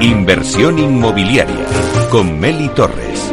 Inversión inmobiliaria con Meli Torres.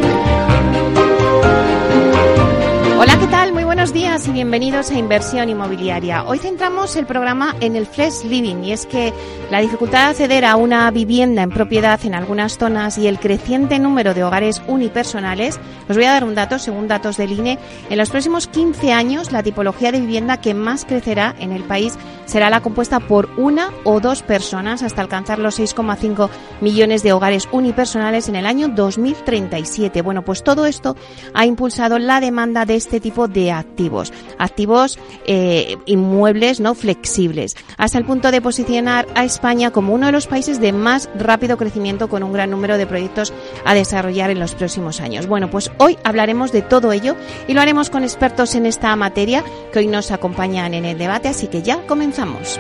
Hola, ¿qué tal? Muy buenos días y bienvenidos a Inversión Inmobiliaria. Hoy centramos el programa en el Flex Living, y es que la dificultad de acceder a una vivienda en propiedad en algunas zonas y el creciente número de hogares unipersonales. Os voy a dar un dato, según datos del INE, en los próximos 15 años la tipología de vivienda que más crecerá en el país será la compuesta por una o dos personas, hasta alcanzar los 6,5 millones de hogares unipersonales en el año 2037. Bueno, pues todo esto ha impulsado la demanda de este tipo de activos inmuebles no flexibles, hasta el punto de posicionar a España como uno de los países de más rápido crecimiento, con un gran número de proyectos a desarrollar en los próximos años. Bueno, pues hoy hablaremos de todo ello y lo haremos con expertos en esta materia que hoy nos acompañan en el debate, así que ya comenzamos.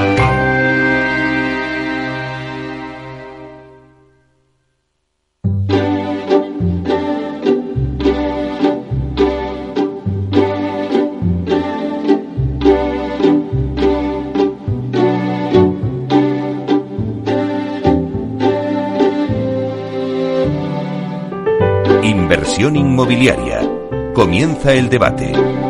Inversión inmobiliaria. Comienza el debate.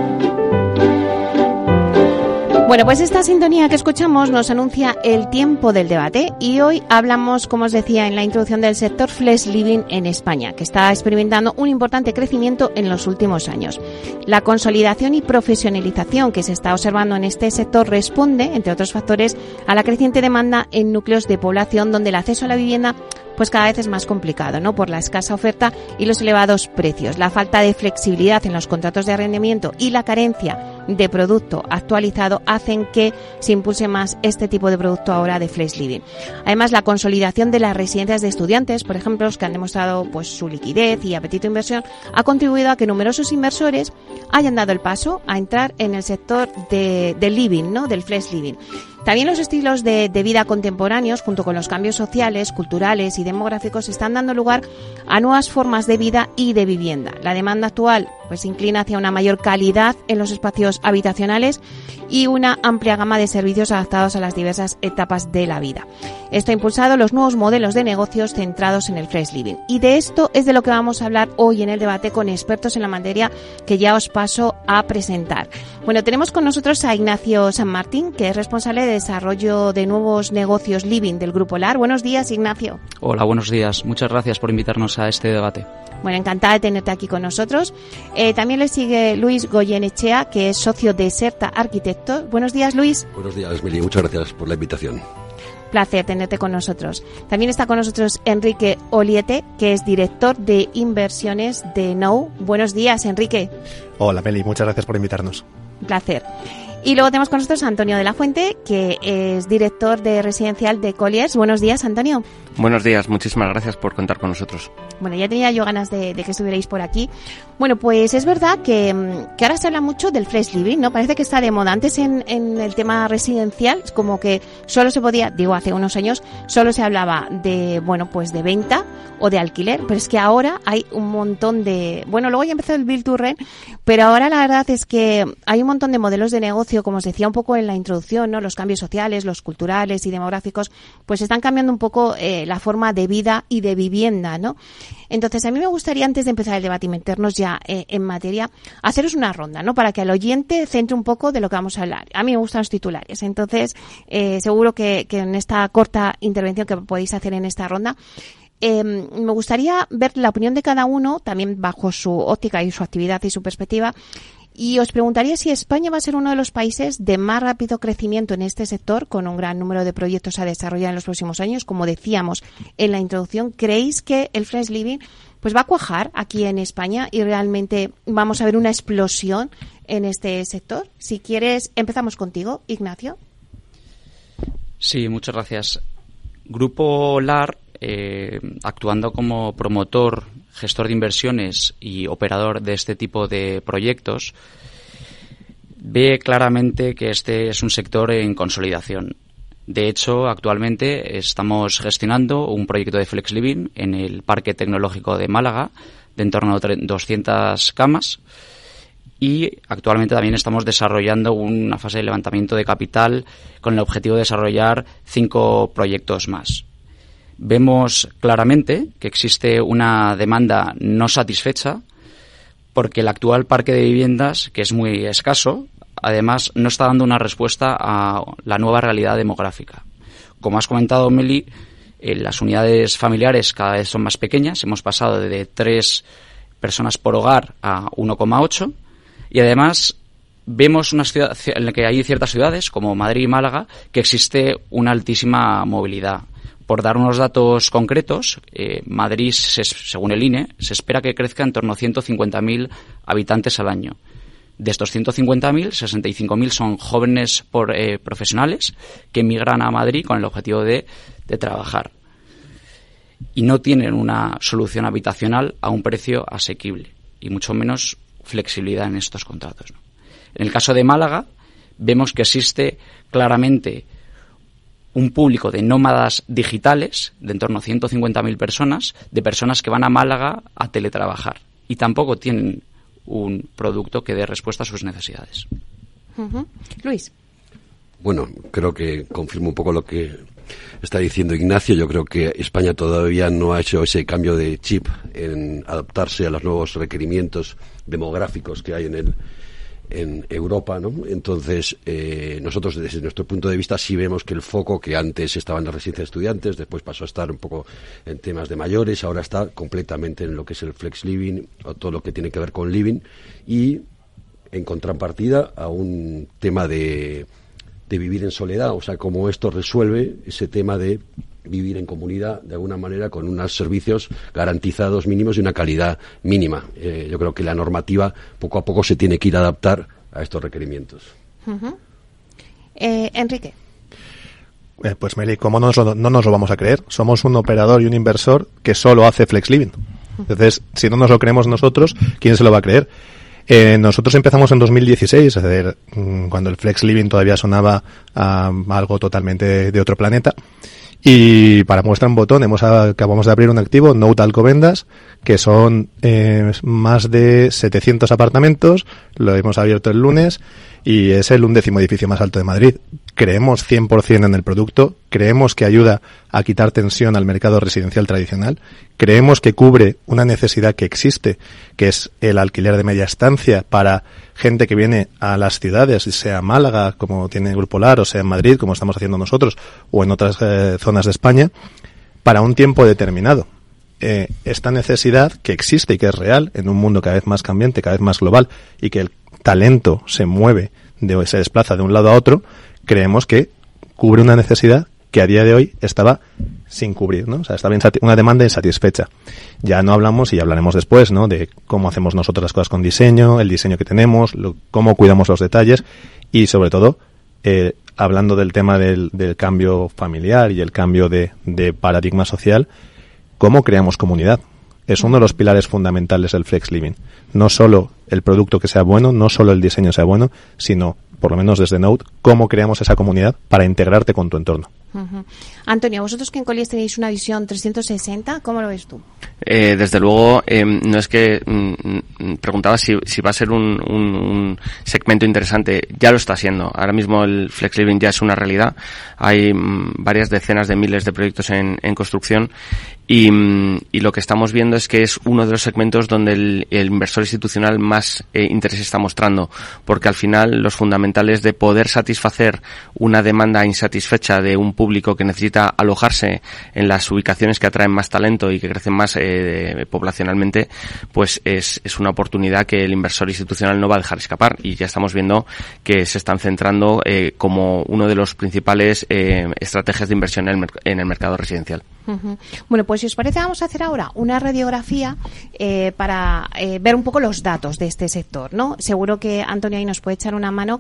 Bueno, pues esta sintonía que escuchamos nos anuncia el tiempo del debate, y hoy hablamos, como os decía en la introducción, del sector Flex Living en España, que está experimentando un importante crecimiento en los últimos años. La consolidación y profesionalización que se está observando en este sector responde, entre otros factores, a la creciente demanda en núcleos de población donde el acceso a la vivienda pues cada vez es más complicado, ¿no? Por la escasa oferta y los elevados precios. La falta de flexibilidad en los contratos de arrendamiento y la carencia de producto actualizado hacen que se impulse más este tipo de producto ahora de Flex Living. Además, la consolidación de las residencias de estudiantes, por ejemplo, que han demostrado pues su liquidez y apetito de inversión, ha contribuido a que numerosos inversores hayan dado el paso a entrar en el sector del living, ¿no? Del Flex Living. También los estilos de vida contemporáneos, junto con los cambios sociales, culturales y demográficos, están dando lugar a nuevas formas de vida y de vivienda. La demanda actual pues inclina hacia una mayor calidad en los espacios habitacionales y una amplia gama de servicios adaptados a las diversas etapas de la vida. Esto ha impulsado los nuevos modelos de negocios centrados en el Flex Living. Y de esto es de lo que vamos a hablar hoy en el debate con expertos en la materia, que ya os paso a presentar. Bueno, tenemos con nosotros a Ignacio San Martín, que es responsable de desarrollo de nuevos negocios Living del Grupo LAR. Buenos días, Ignacio. Hola, buenos días. Muchas gracias por invitarnos a este debate. Bueno, encantada de tenerte aquí con nosotros. También le sigue Luis Goyenechea, que es socio de Serta Arquitectos. Buenos días, Luis. Buenos días, Meli. Muchas gracias por la invitación. Placer tenerte con nosotros. También está con nosotros Enrique Oliete, que es director de inversiones de Nou. Buenos días, Enrique. Hola, Meli. Muchas gracias por invitarnos. Un placer. Y luego tenemos con nosotros a Antonio de la Fuente, que es director de residencial de Colliers. Buenos días, Antonio. Buenos días, muchísimas gracias por contar con nosotros. Bueno, ya tenía yo ganas de que estuvierais por aquí. Bueno, pues es verdad que ahora se habla mucho del Flex Living, ¿no? Parece que está de moda. Antes en el tema residencial, es como que solo se podía, digo, hace unos años, solo se hablaba de, bueno, pues de venta o de alquiler, pero es que ahora hay un montón de... Bueno, luego ya empezó el Build to Rent, pero ahora la verdad es que hay un montón de modelos de negocio, como os decía un poco en la introducción, ¿no? Los cambios sociales, los culturales y demográficos, pues están cambiando un poco la forma de vida y de vivienda, ¿no? Entonces, a mí me gustaría, antes de empezar el debate y meternos ya en materia, haceros una ronda, ¿no? Para que al oyente centre un poco de lo que vamos a hablar. A mí me gustan los titulares, entonces seguro que en esta corta intervención que podéis hacer en esta ronda, me gustaría ver la opinión de cada uno, también bajo su óptica y su actividad y su perspectiva. Y os preguntaría si España va a ser uno de los países de más rápido crecimiento en este sector, con un gran número de proyectos a desarrollar en los próximos años. Como decíamos en la introducción, ¿creéis que el Flex Living pues va a cuajar aquí en España y realmente vamos a ver una explosión en este sector? Si quieres, empezamos contigo, Ignacio. Sí, muchas gracias. Grupo LAR, actuando como promotor, gestor de inversiones y operador de este tipo de proyectos, ve claramente que este es un sector en consolidación. De hecho, actualmente estamos gestionando un proyecto de Flex Living en el Parque Tecnológico de Málaga, de en torno a 200 camas, y actualmente también estamos desarrollando una fase de levantamiento de capital con el objetivo de desarrollar 5 proyectos más. vemos claramente que existe una demanda no satisfecha porque el actual parque de viviendas, que es muy escaso, además no está dando una respuesta a la nueva realidad demográfica. Como has comentado, Meli, las unidades familiares cada vez son más pequeñas. Hemos pasado de 3 personas por hogar a 1,8 y además vemos una ciudad en la que hay ciertas ciudades como Madrid y Málaga que existe una altísima movilidad. Por dar unos datos concretos, Madrid, según el INE, se espera que crezca en torno a 150.000 habitantes al año. De estos 150.000, 65.000 son jóvenes profesionales que emigran a Madrid con el objetivo de trabajar. Y no tienen una solución habitacional a un precio asequible, y mucho menos flexibilidad en estos contratos, ¿no? En el caso de Málaga, vemos que existe claramente un público de nómadas digitales, de en torno a 150.000 personas, de personas que van a Málaga a teletrabajar. Y tampoco tienen un producto que dé respuesta a sus necesidades. Luis. Bueno, creo que confirmo un poco lo que está diciendo Ignacio. Yo creo que España todavía no ha hecho ese cambio de chip en adaptarse a los nuevos requerimientos demográficos que hay en Europa, ¿no? Entonces, nosotros desde nuestro punto de vista sí vemos que el foco que antes estaba en la residencia de estudiantes, después pasó a estar un poco en temas de mayores, ahora está completamente en lo que es el flex living o todo lo que tiene que ver con living, y en contrapartida a un tema de vivir en soledad, o sea, cómo esto resuelve ese tema de vivir en comunidad de alguna manera con unos servicios garantizados mínimos y una calidad mínima. Yo creo que la normativa poco a poco se tiene que ir a adaptar a estos requerimientos. Enrique. Pues Meli, ¿cómo no nos lo vamos a creer? Somos un operador y un inversor que solo hace flex living. Entonces, si no nos lo creemos nosotros, ¿quién se lo va a creer? Nosotros empezamos en 2016, es decir, cuando el flex living todavía sonaba a algo totalmente de otro planeta. Y para muestra un botón, acabamos de abrir un activo, Note Alcobendas, que son más de 700 apartamentos. Lo hemos abierto el lunes y es el 11º edificio más alto de Madrid. Creemos 100% en el producto, creemos que ayuda a quitar tensión al mercado residencial tradicional, creemos que cubre una necesidad que existe, que es el alquiler de media estancia para gente que viene a las ciudades, sea Málaga, como tiene el Grupo LAR, o sea en Madrid, como estamos haciendo nosotros, o en otras zonas de España, para un tiempo determinado. Esta necesidad que existe y que es real en un mundo cada vez más cambiante, cada vez más global, y que el talento se desplaza de un lado a otro, creemos que cubre una necesidad que a día de hoy estaba sin cubrir, ¿no? O sea, estaba una demanda insatisfecha. Ya no hablamos, y hablaremos después, ¿no?, de cómo hacemos nosotros las cosas con diseño, el diseño que tenemos, cómo cuidamos los detalles y, sobre todo, hablando del tema del cambio familiar y el cambio de paradigma social, cómo creamos comunidad. Es uno de los pilares fundamentales del flex living. No solo el producto que sea bueno, no solo el diseño sea bueno, sino, por lo menos desde Note, cómo creamos esa comunidad para integrarte con tu entorno. Antonio, vosotros que en Colliers tenéis una visión 360, ¿cómo lo ves tú? Desde luego, no es que preguntaba si va a ser un segmento interesante. Ya lo está siendo. Ahora mismo el flex living ya es una realidad. Hay varias decenas de miles de proyectos en construcción y lo que estamos viendo es que es uno de los segmentos donde el inversor institucional más interés está mostrando, porque al final los fundamentales de poder satisfacer una demanda insatisfecha de un público que necesita alojarse en las ubicaciones que atraen más talento y que crecen más poblacionalmente, pues es una oportunidad que el inversor institucional no va a dejar escapar, y ya estamos viendo que se están centrando como uno de los principales estrategias de inversión en el mercado residencial. Bueno, pues si os parece, vamos a hacer ahora una radiografía para ver un poco los datos de este sector, ¿no? Seguro que Antonio ahí nos puede echar una mano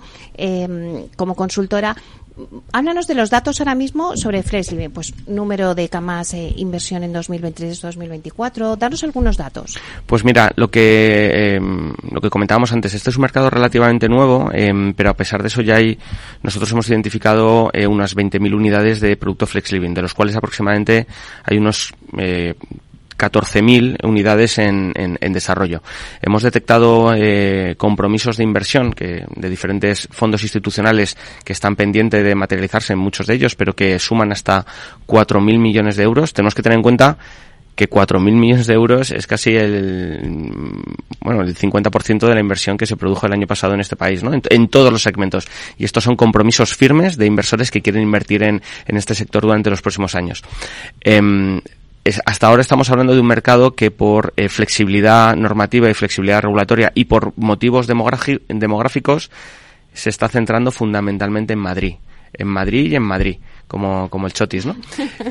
como consultora. Háblanos de los datos ahora mismo sobre flex living, pues número de camas, inversión en 2023-2024, danos algunos datos. Pues mira, lo que comentábamos antes, este es un mercado relativamente nuevo, pero a pesar de eso nosotros hemos identificado unas 20.000 unidades de producto flex living, de los cuales aproximadamente hay unos 14.000 unidades en desarrollo. Hemos detectado compromisos de inversión de diferentes fondos institucionales que están pendientes de materializarse en muchos de ellos, pero que suman hasta 4.000 millones de euros. Tenemos que tener en cuenta que 4.000 millones de euros es casi el 50% de la inversión que se produjo el año pasado en este país, ¿no? En todos los segmentos. Y estos son compromisos firmes de inversores que quieren invertir en este sector durante los próximos años. Hasta ahora estamos hablando de un mercado que por flexibilidad normativa y flexibilidad regulatoria y por motivos demográficos se está centrando fundamentalmente en Madrid y en Madrid, como el chotis, ¿no?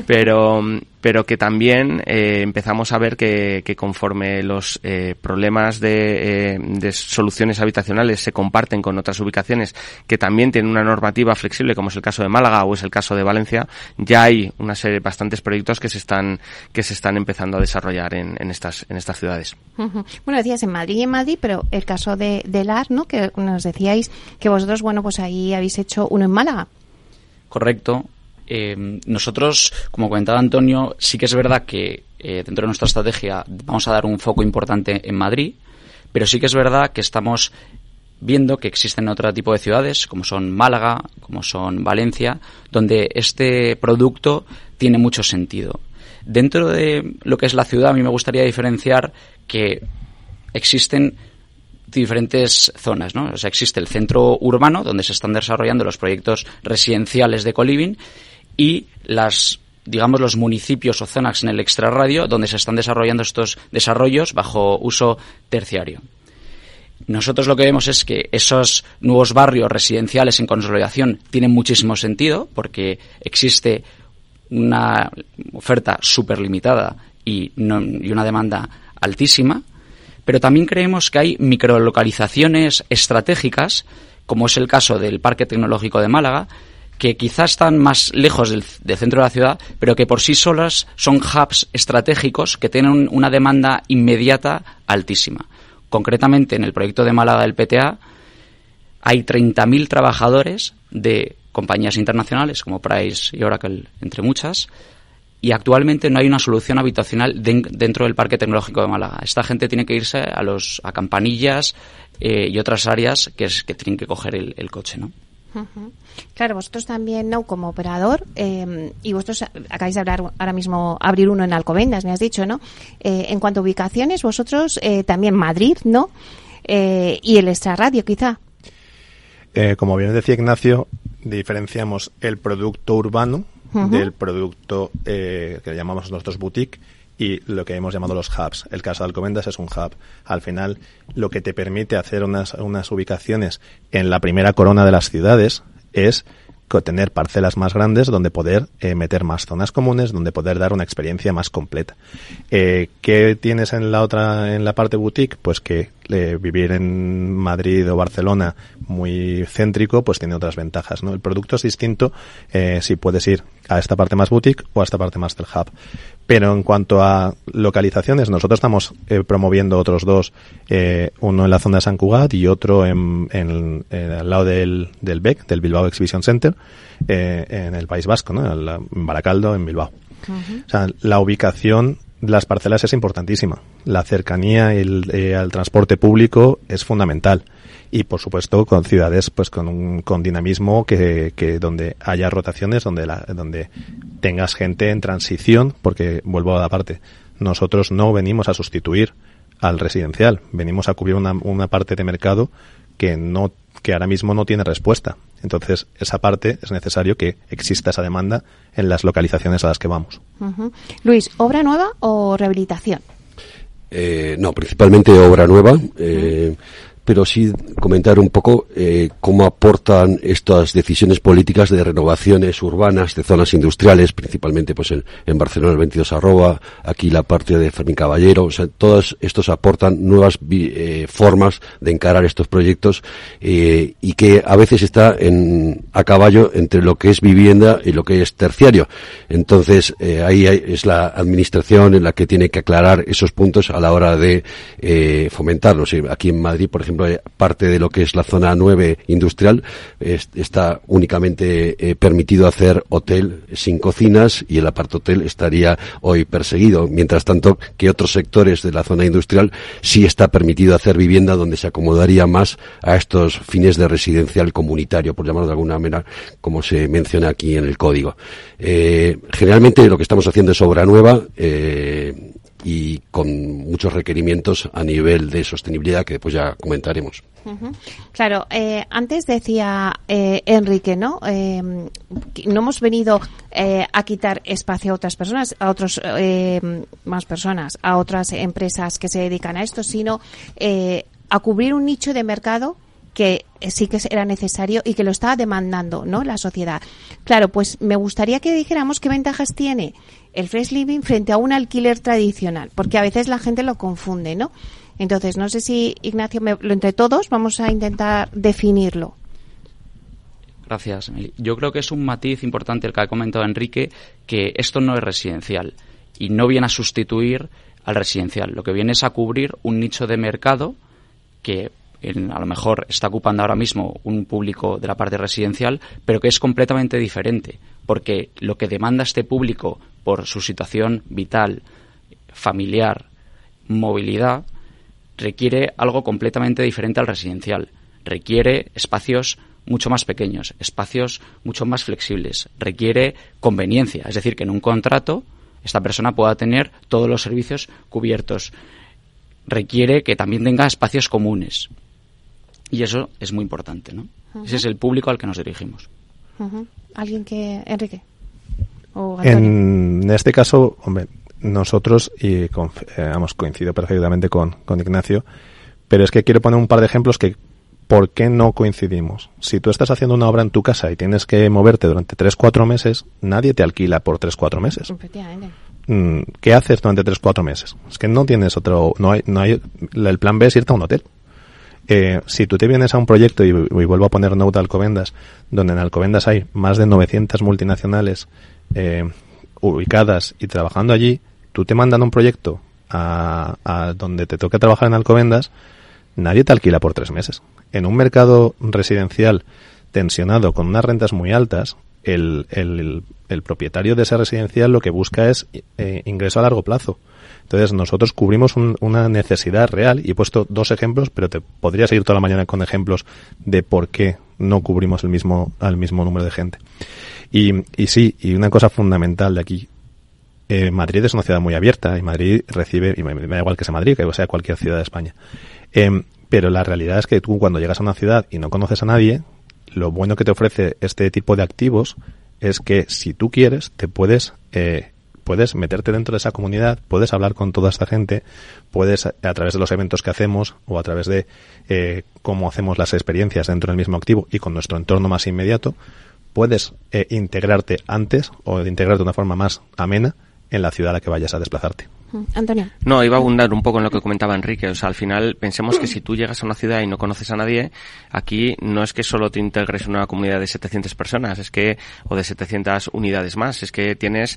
Pero que también empezamos a ver que conforme los problemas de soluciones habitacionales se comparten con otras ubicaciones que también tienen una normativa flexible, como es el caso de Málaga o es el caso de Valencia, ya hay una serie, bastantes proyectos que se están empezando a desarrollar en estas ciudades. Uh-huh. Bueno, decías en Madrid, pero el caso de LAR, ¿no? Que nos decíais que vosotros, pues ahí habéis hecho uno en Málaga. Correcto. Nosotros, como comentaba Antonio, sí que es verdad que dentro de nuestra estrategia vamos a dar un foco importante en Madrid, pero sí que es verdad que estamos viendo que existen otro tipo de ciudades, como son Málaga, como son Valencia, donde este producto tiene mucho sentido. Dentro de lo que es la ciudad, a mí me gustaría diferenciar que existen diferentes zonas, ¿no? O sea, existe el centro urbano, donde se están desarrollando los proyectos residenciales de coliving, y los municipios o zonas en el extrarradio, donde se están desarrollando estos desarrollos bajo uso terciario. Nosotros lo que vemos es que esos nuevos barrios residenciales en consolidación tienen muchísimo sentido, porque existe una oferta súper limitada y una demanda altísima. Pero también creemos que hay microlocalizaciones estratégicas, como es el caso del Parque Tecnológico de Málaga, que quizás están más lejos del centro de la ciudad, pero que por sí solas son hubs estratégicos que tienen una demanda inmediata altísima. Concretamente, en el proyecto de Málaga del PTA hay 30.000 trabajadores de compañías internacionales como Price y Oracle, entre muchas, y actualmente no hay una solución habitacional dentro del Parque Tecnológico de Málaga. Esta gente tiene que irse a Campanillas y otras áreas que tienen que coger el coche, ¿no? Uh-huh. Claro, vosotros también, ¿no? Como operador, y vosotros acabáis de hablar ahora mismo, abrir uno en Alcobendas, me has dicho, ¿no? En cuanto a ubicaciones, vosotros también Madrid, ¿no? Y el extrarradio, quizá. Como bien decía Ignacio, diferenciamos el producto urbano del producto que llamamos nosotros boutique y lo que hemos llamado los hubs. El caso de Alcobendas es un hub. Al final, lo que te permite hacer unas ubicaciones en la primera corona de las ciudades es tener parcelas más grandes donde poder meter más zonas comunes, donde poder dar una experiencia más completa. ¿Qué tienes en la parte boutique? Pues que vivir en Madrid o Barcelona muy céntrico, pues tiene otras ventajas, ¿no? El producto es distinto si puedes ir a esta parte más boutique o a esta parte más del hub. Pero en cuanto a localizaciones, nosotros estamos promoviendo otros dos, uno en la zona de Sant Cugat y otro al lado del BEC, del Bilbao Exhibition Center, en el País Vasco, ¿no? En Baracaldo, en Bilbao. Uh-huh. O sea, la ubicación de las parcelas es importantísima. La cercanía al transporte público es fundamental. Y, por supuesto, con ciudades pues con dinamismo que donde haya rotaciones, donde tengas gente en transición, porque, vuelvo a la parte, nosotros no venimos a sustituir al residencial, venimos a cubrir una parte de mercado que ahora mismo no tiene respuesta. Entonces, esa parte es necesario que exista esa demanda en las localizaciones a las que vamos. Uh-huh. Luis, ¿obra nueva o rehabilitación? No, principalmente obra nueva. Pero sí comentar un poco cómo aportan estas decisiones políticas de renovaciones urbanas de zonas industriales, principalmente pues en Barcelona el 22 Arroba, aquí la parte de Fermín Caballero. O sea, todos estos aportan nuevas formas de encarar estos proyectos y que a veces está a caballo entre lo que es vivienda y lo que es terciario. Entonces ahí es la administración en la que tiene que aclarar esos puntos a la hora de fomentarlos. Aquí en Madrid, por ejemplo, ejemplo, parte de lo que es la zona 9 industrial está únicamente permitido hacer hotel sin cocinas y el apart-hotel estaría hoy perseguido. Mientras tanto, que otros sectores de la zona industrial sí está permitido hacer vivienda donde se acomodaría más a estos fines de residencial comunitario, por llamarlo de alguna manera, como se menciona aquí en el código. Generalmente lo que estamos haciendo es obra nueva, y con muchos requerimientos a nivel de sostenibilidad que después ya comentaremos. Claro, antes decía Enrique, ¿no? No hemos venido a quitar espacio a otras personas, a otros más personas, a otras empresas que se dedican a esto, sino a cubrir un nicho de mercado que sí que era necesario y que lo estaba demandando, ¿no?, la sociedad. Claro, pues me gustaría que dijéramos qué ventajas tiene el Flex Living frente a un alquiler tradicional, porque a veces la gente lo confunde, ¿no? Entonces, no sé si, Ignacio, entre todos vamos a intentar definirlo. Gracias, Meli. Yo creo que es un matiz importante el que ha comentado Enrique, que esto no es residencial y no viene a sustituir al residencial. Lo que viene es a cubrir un nicho de mercado que a lo mejor está ocupando ahora mismo un público de la parte residencial, pero que es completamente diferente, porque lo que demanda este público por su situación vital, familiar, movilidad, requiere algo completamente diferente al residencial. Requiere espacios mucho más pequeños, espacios mucho más flexibles, requiere conveniencia, es decir, que en un contrato esta persona pueda tener todos los servicios cubiertos. Requiere que también tenga espacios comunes. Y eso es muy importante, ¿no? Ese es el público al que nos dirigimos. ¿Alguien que... Enrique? ¿O Antonio? En este caso, hombre, nosotros, y coincido perfectamente con Ignacio, pero es que quiero poner un par de ejemplos que ¿por qué no coincidimos? Si tú estás haciendo una obra en tu casa y tienes que moverte durante 3-4 meses, nadie te alquila por 3-4 meses. Efectivamente. ¿Qué haces durante 3-4 meses? Es que no tienes el plan B es irte a un hotel. Si tú te vienes a un proyecto, y vuelvo a poner nota Alcobendas, donde en Alcobendas hay más de 900 multinacionales ubicadas y trabajando allí, tú te mandan un proyecto a donde te toca trabajar en Alcobendas, nadie te alquila por 3 meses. En un mercado residencial tensionado con unas rentas muy altas, el propietario de ese residencial lo que busca es ingreso a largo plazo. Entonces nosotros cubrimos una necesidad real, y he puesto 2 ejemplos, pero te podría seguir toda la mañana con ejemplos de por qué no cubrimos al mismo número de gente. Y sí, y una cosa fundamental de aquí, Madrid es una ciudad muy abierta, y Madrid recibe, y me da igual que sea Madrid, que sea cualquier ciudad de España, pero la realidad es que tú, cuando llegas a una ciudad y no conoces a nadie, lo bueno que te ofrece este tipo de activos es que si tú quieres, te puedes meterte dentro de esa comunidad, puedes hablar con toda esta gente, puedes, a través de los eventos que hacemos o a través de cómo hacemos las experiencias dentro del mismo activo y con nuestro entorno más inmediato, puedes integrarte antes o integrarte de una forma más amena en la ciudad a la que vayas a desplazarte. Antonio. No, iba a abundar un poco en lo que comentaba Enrique. O sea, al final pensemos que si tú llegas a una ciudad y no conoces a nadie, aquí no es que solo te integres en una comunidad de 700 personas, o de 700 unidades más, es que tienes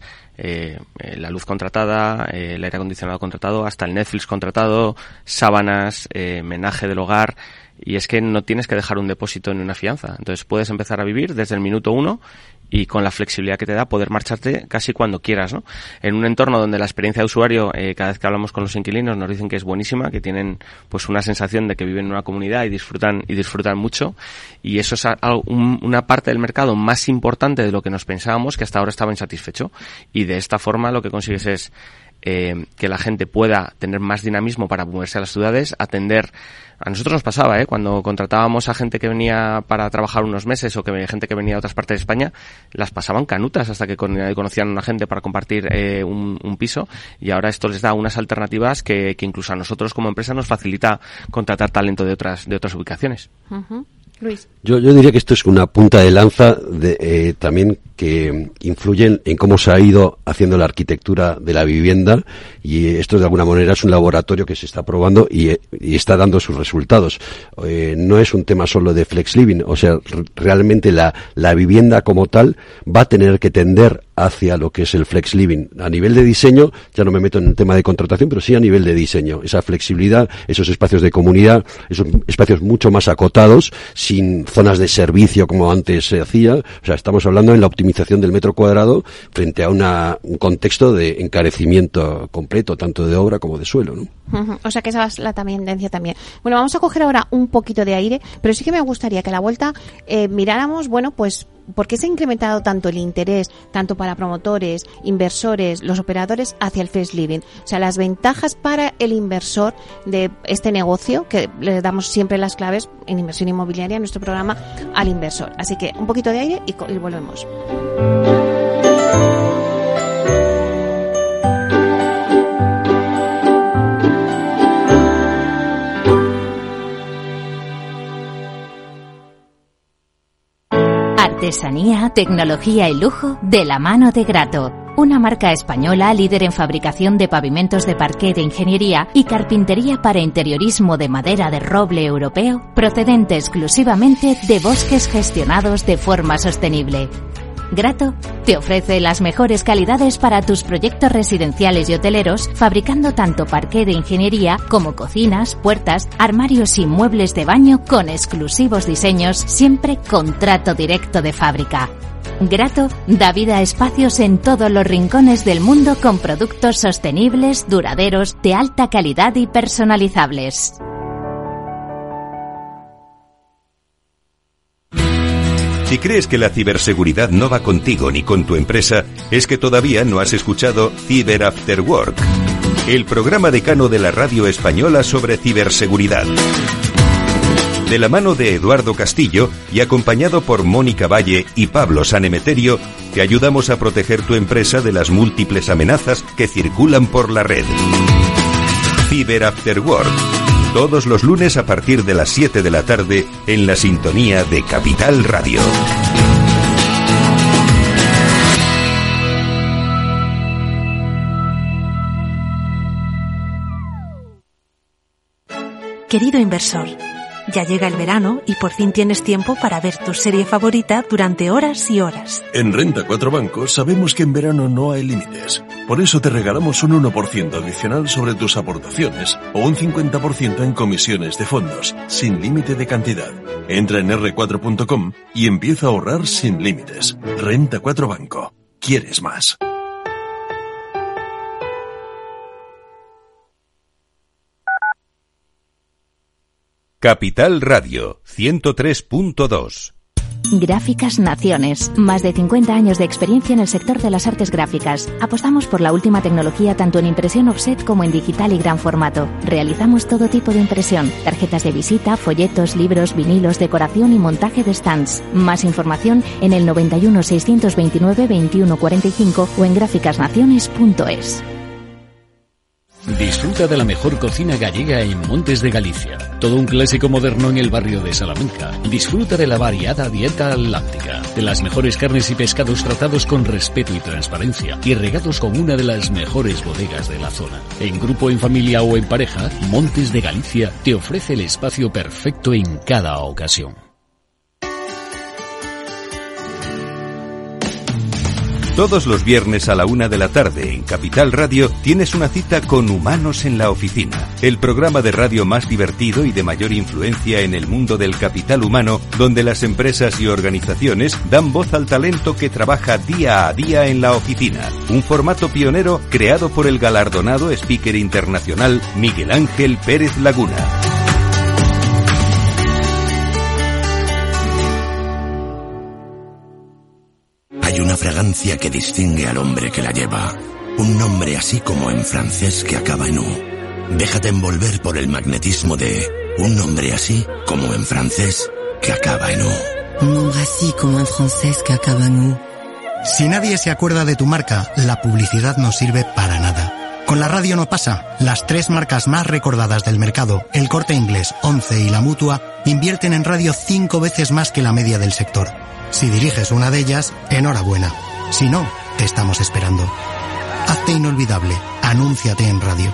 la luz contratada, el aire acondicionado contratado, hasta el Netflix contratado, sábanas, menaje del hogar. Y es que no tienes que dejar un depósito en una fianza. Entonces puedes empezar a vivir desde el minuto 1 y con la flexibilidad que te da poder marcharte casi cuando quieras, ¿no? En un entorno donde la experiencia de usuario, cada vez que hablamos con los inquilinos, nos dicen que es buenísima, que tienen pues una sensación de que viven en una comunidad y disfrutan mucho. Y eso es una parte del mercado más importante de lo que nos pensábamos, que hasta ahora estaba insatisfecho. Y de esta forma lo que consigues es que la gente pueda tener más dinamismo para moverse a las ciudades, atender. A nosotros nos pasaba, cuando contratábamos a gente que venía para trabajar unos meses o gente que venía de otras partes de España, las pasaban canutas hasta que conocían a una gente para compartir un piso, y ahora esto les da unas alternativas que incluso a nosotros como empresa nos facilita contratar talento de otras ubicaciones. Luis. Yo diría que esto es una punta de lanza también que influye en cómo se ha ido haciendo la arquitectura de la vivienda, y esto de alguna manera es un laboratorio que se está probando y está dando sus resultados. No es un tema solo de flex living, o sea, realmente la vivienda como tal va a tener que tender hacia lo que es el flex living. A nivel de diseño, ya no me meto en el tema de contratación, pero sí a nivel de diseño. Esa flexibilidad, esos espacios de comunidad, esos espacios mucho más acotados, sin zonas de servicio como antes se hacía. O sea, estamos hablando en la optimización del metro cuadrado frente a un contexto de encarecimiento completo, tanto de obra como de suelo, ¿no? O sea que esa es la tendencia también. Bueno, vamos a coger ahora un poquito de aire, pero sí que me gustaría que a la vuelta miráramos, bueno, pues ¿por qué se ha incrementado tanto el interés, tanto para promotores, inversores, los operadores, hacia el flex living? O sea, las ventajas para el inversor de este negocio, que le damos siempre las claves en inversión inmobiliaria en nuestro programa al inversor. Así que un poquito de aire y volvemos. Artesanía, tecnología y lujo de la mano de Grato. Una marca española líder en fabricación de pavimentos de parqué de ingeniería y carpintería para interiorismo de madera de roble europeo, procedente exclusivamente de bosques gestionados de forma sostenible. Grato te ofrece las mejores calidades para tus proyectos residenciales y hoteleros, fabricando tanto parqué de ingeniería como cocinas, puertas, armarios y muebles de baño con exclusivos diseños, siempre con trato directo de fábrica. Grato da vida a espacios en todos los rincones del mundo con productos sostenibles, duraderos, de alta calidad y personalizables. Si crees que la ciberseguridad no va contigo ni con tu empresa, es que todavía no has escuchado Cyber After Work, el programa decano de la radio española sobre ciberseguridad. De la mano de Eduardo Castillo y acompañado por Mónica Valle y Pablo Sanemeterio, te ayudamos a proteger tu empresa de las múltiples amenazas que circulan por la red. Cyber After Work, todos los lunes a partir de las 7 de la tarde en la sintonía de Capital Radio. Querido inversor, ya llega el verano y por fin tienes tiempo para ver tu serie favorita durante horas y horas. En Renta 4 Banco sabemos que en verano no hay límites. Por eso te regalamos un 1% adicional sobre tus aportaciones o un 50% en comisiones de fondos, sin límite de cantidad. Entra en r4.com y empieza a ahorrar sin límites. Renta 4 Banco. ¿Quieres más? Capital Radio 103.2. Gráficas Naciones. Más de 50 años de experiencia en el sector de las artes gráficas. Apostamos por la última tecnología tanto en impresión offset como en digital y gran formato. Realizamos todo tipo de impresión. Tarjetas de visita, folletos, libros, vinilos, decoración y montaje de stands. Más información en el 91 629 21 45 o en gráficasnaciones.es. Disfruta de la mejor cocina gallega en Montes de Galicia. Todo un clásico moderno en el barrio de Salamanca. Disfruta de la variada dieta atlántica, de las mejores carnes y pescados tratados con respeto y transparencia y regados con una de las mejores bodegas de la zona. En grupo, en familia o en pareja, Montes de Galicia te ofrece el espacio perfecto en cada ocasión. Todos los viernes a la 1 de la tarde en Capital Radio tienes una cita con Humanos en la Oficina, el programa de radio más divertido y de mayor influencia en el mundo del capital humano, donde las empresas y organizaciones dan voz al talento que trabaja día a día en la oficina. Un formato pionero creado por el galardonado speaker internacional Miguel Ángel Pérez Laguna. Hay una fragancia que distingue al hombre que la lleva. Un nombre así como en francés que acaba en U. Déjate envolver por el magnetismo de un nombre así como en francés que acaba en U. Un nombre así como en francés que acaba en U. Si nadie se acuerda de tu marca, la publicidad no sirve para nada. Con la radio no pasa. Las 3 marcas más recordadas del mercado, El Corte Inglés, Once y La Mutua, invierten en radio 5 veces más que la media del sector. Si diriges una de ellas, enhorabuena. Si no, te estamos esperando. Hazte inolvidable. Anúnciate en radio.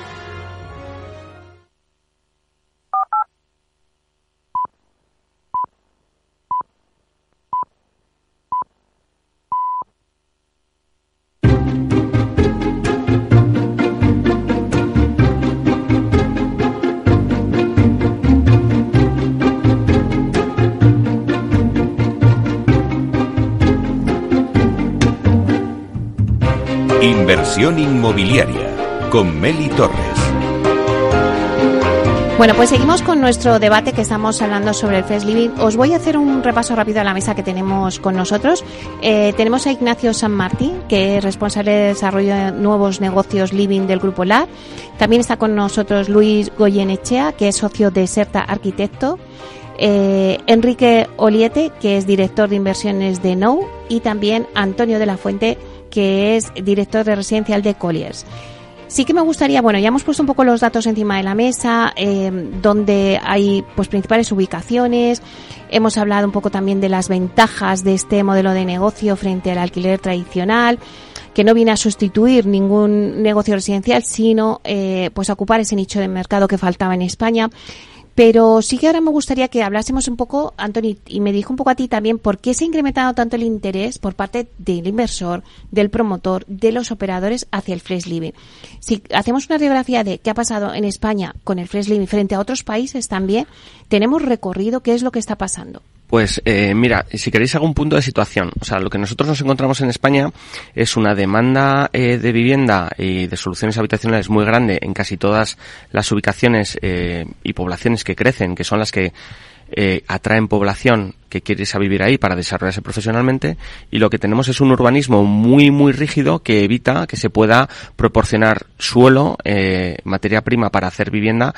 Inversión inmobiliaria con Meli Torres. Bueno, pues seguimos con nuestro debate que estamos hablando sobre el Flex Living. Os voy a hacer un repaso rápido a la mesa que tenemos con nosotros. Tenemos a Ignacio San Martín, que es responsable de desarrollo de nuevos negocios Living del Grupo LAR. También está con nosotros Luis Goyenechea, que es socio de Serta Arquitecto. Enrique Oliete, que es director de inversiones de Nou. Y también Antonio de la Fuente, que es director de residencial de Colliers. Sí que me gustaría, bueno, ya hemos puesto un poco los datos encima de la mesa, donde hay pues principales ubicaciones. Hemos hablado un poco también de las ventajas de este modelo de negocio frente al alquiler tradicional, que no viene a sustituir ningún negocio residencial, sino pues a ocupar ese nicho de mercado que faltaba en España. Pero sí que ahora me gustaría que hablásemos un poco, Antoni, y me dijo un poco a ti también, por qué se ha incrementado tanto el interés por parte del inversor, del promotor, de los operadores hacia el Flex Living. Si hacemos una radiografía de qué ha pasado en España con el Flex Living frente a otros países también, tenemos recorrido, ¿qué es lo que está pasando? Pues mira, si queréis hago un punto de situación. O sea, lo que nosotros nos encontramos en España es una demanda de vivienda y de soluciones habitacionales muy grande en casi todas las ubicaciones y poblaciones que crecen, que son las que atraen población que quiere irse a vivir ahí para desarrollarse profesionalmente, y lo que tenemos es un urbanismo muy muy rígido que evita que se pueda proporcionar suelo, materia prima para hacer vivienda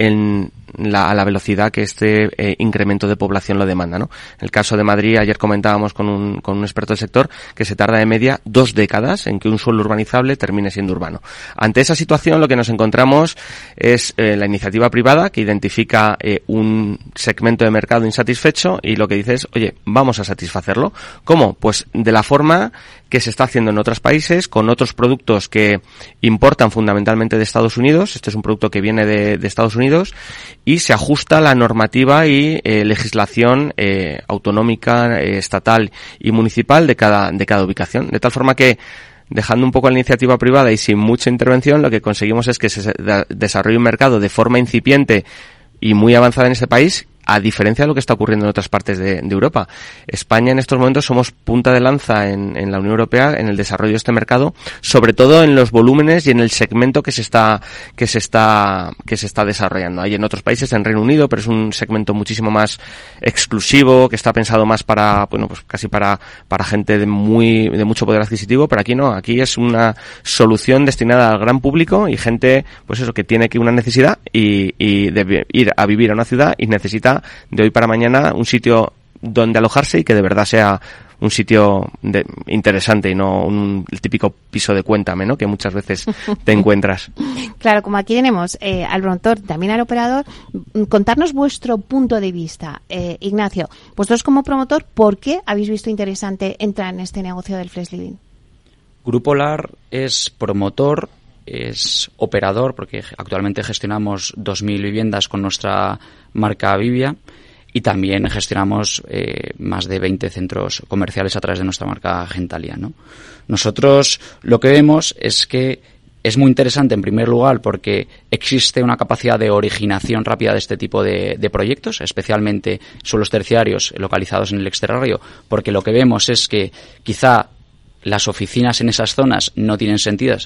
a la velocidad que este incremento de población lo demanda, ¿no? En el caso de Madrid, ayer comentábamos con un experto del sector que se tarda de media 2 décadas en que un suelo urbanizable termine siendo urbano. Ante esa situación lo que nos encontramos es la iniciativa privada que identifica un segmento de mercado insatisfecho y lo que dice es, oye, vamos a satisfacerlo. ¿Cómo? Pues de la forma que se está haciendo en otros países, con otros productos que importan fundamentalmente de Estados Unidos. Este es un producto que viene de Estados Unidos y se ajusta a la normativa y legislación autonómica, estatal y municipal de cada ubicación. De tal forma que, dejando un poco la iniciativa privada y sin mucha intervención, lo que conseguimos es que se desarrolle un mercado de forma incipiente y muy avanzada en este país, a diferencia de lo que está ocurriendo en otras partes de Europa. España en estos momentos somos punta de lanza en la Unión Europea en el desarrollo de este mercado, sobre todo en los volúmenes y en el segmento que se está desarrollando. Hay en otros países, en Reino Unido, pero es un segmento muchísimo más exclusivo, que está pensado más para, bueno, pues casi para gente de mucho poder adquisitivo, pero aquí no, aquí es una solución destinada al gran público y gente, pues eso, que tiene que una necesidad y debe ir a vivir a una ciudad y necesita de hoy para mañana un sitio donde alojarse y que de verdad sea un sitio interesante y no el típico piso de Cuéntame, ¿no?, que muchas veces te encuentras. Claro, como aquí tenemos al promotor, también al operador, contarnos vuestro punto de vista. Ignacio, vosotros como promotor, ¿por qué habéis visto interesante entrar en este negocio del Flex Living? Grupo LAR es promotor, es operador, porque actualmente gestionamos 2.000 viviendas con nuestra marca Vivia y también gestionamos más de 20 centros comerciales a través de nuestra marca Gentalia, ¿no? Nosotros lo que vemos es que es muy interesante, en primer lugar, porque existe una capacidad de originación rápida de este tipo de proyectos, especialmente suelos terciarios localizados en el extrarradio, porque lo que vemos es que quizá las oficinas en esas zonas no tienen sentido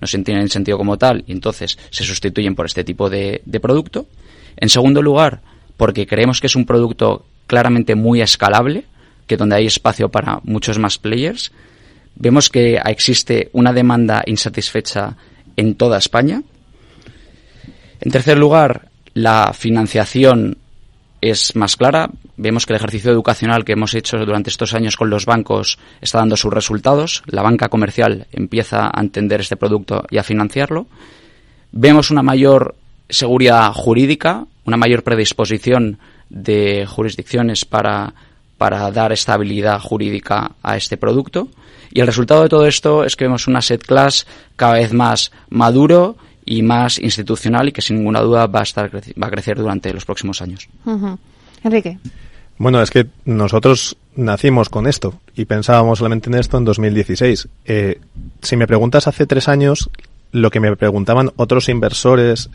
como tal, y entonces se sustituyen por este tipo de producto. En segundo lugar, porque creemos que es un producto claramente muy escalable, que donde hay espacio para muchos más players. Vemos que existe una demanda insatisfecha en toda España. En tercer lugar, la financiación es más clara. Vemos que el ejercicio educacional que hemos hecho durante estos años con los bancos está dando sus resultados. La banca comercial empieza a entender este producto y a financiarlo. Vemos una mayor seguridad jurídica, una mayor predisposición de jurisdicciones para dar estabilidad jurídica a este producto. Y el resultado de todo esto es que vemos un asset class cada vez más maduro y más institucional, y que sin ninguna duda va a crecer durante los próximos años. Uh-huh. Enrique. Bueno, es que nosotros nacimos con esto y pensábamos solamente en esto en 2016. Si me preguntas hace 3 años, lo que me preguntaban otros inversores